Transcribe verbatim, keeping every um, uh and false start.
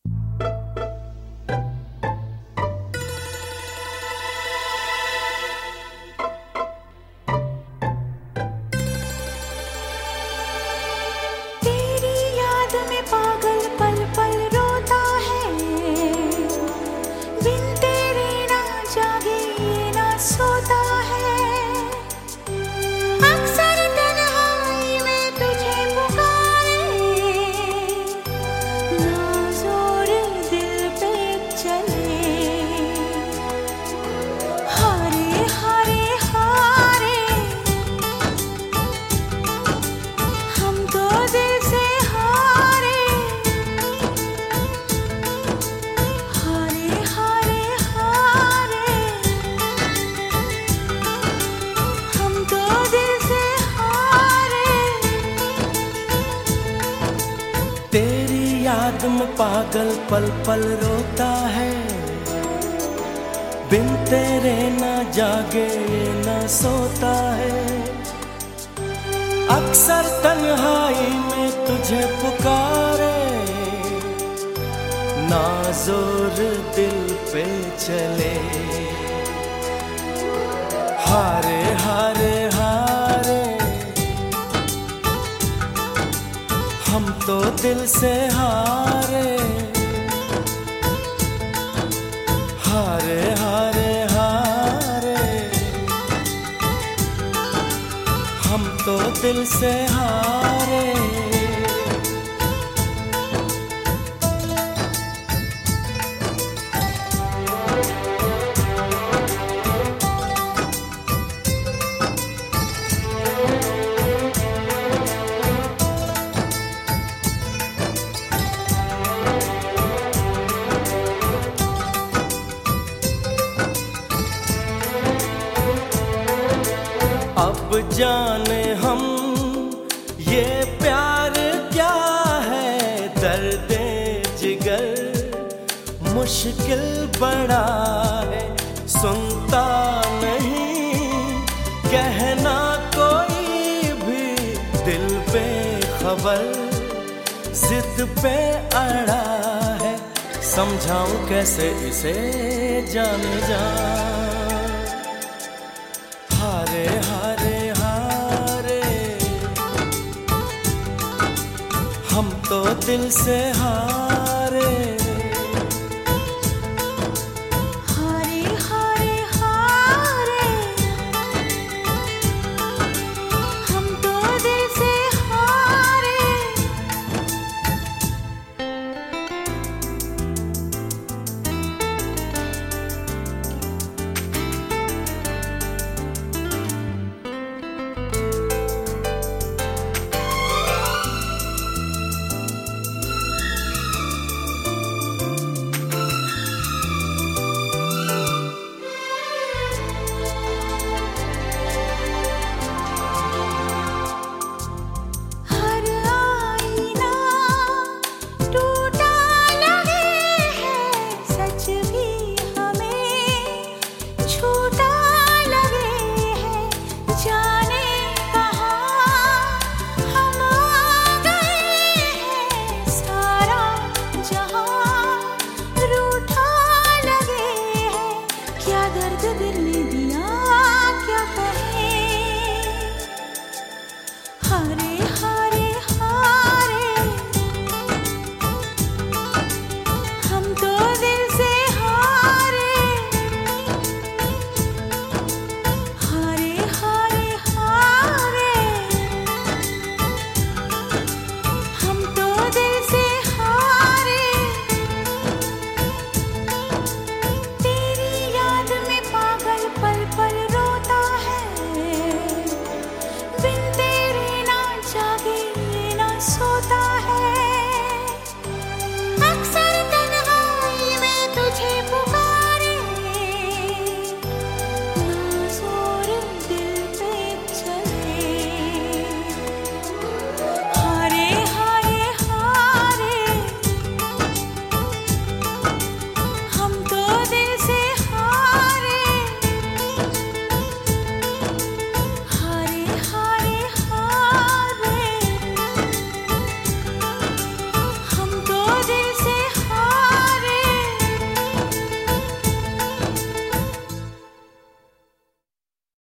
तेरी याद में पागल पल पल रोता है, बिन तेरे ना जागे ना सोता है। अक्सर तन्हाई में तुझे पुकारे, ना जोर दिल पे चले। हारे हारे हारे हम तो दिल से हारे। हारे हारे हारे हम तो दिल से हारे। अब जाने हम ये प्यार क्या है, दर्दे जिगर मुश्किल बड़ा है। सुनता नहीं कहना कोई भी, दिल पे खबर जिद पे अड़ा है। समझाऊं कैसे इसे जाने जा। हारे हारे हारे हम तो दिल से हारे।